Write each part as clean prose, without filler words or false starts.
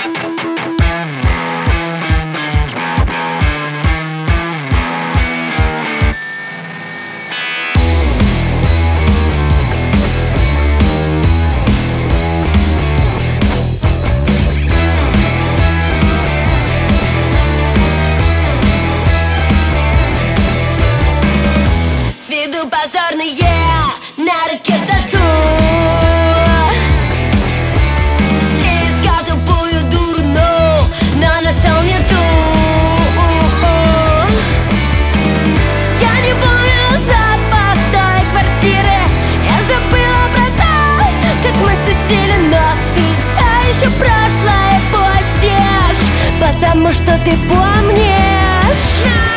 Позорные на руке тату. Ты искал тупую дуру, но нашел не ту. Я не помню запах той квартиры. Я забыла про то, как мы тусили, но ты все еще прошлое постишь, потому что ты помнишь.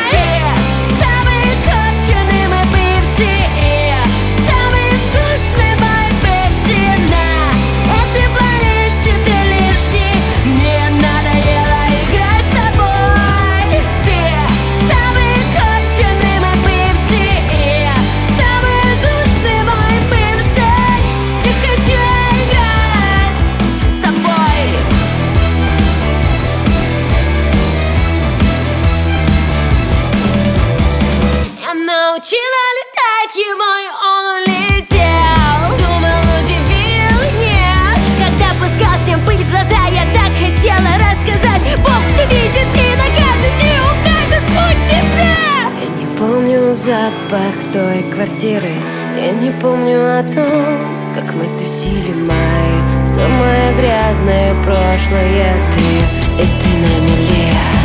Научила летать ему, и он улетел. Думал, удивил, нет. Когда пускал всем пыль в глаза, я так хотела рассказать. Бог все видит и накажет, и укажет путь тебе. Я не помню запах той квартиры. Я не помню о том, как мы тусили, мои самое грязное прошлое. Ты и ты на мели.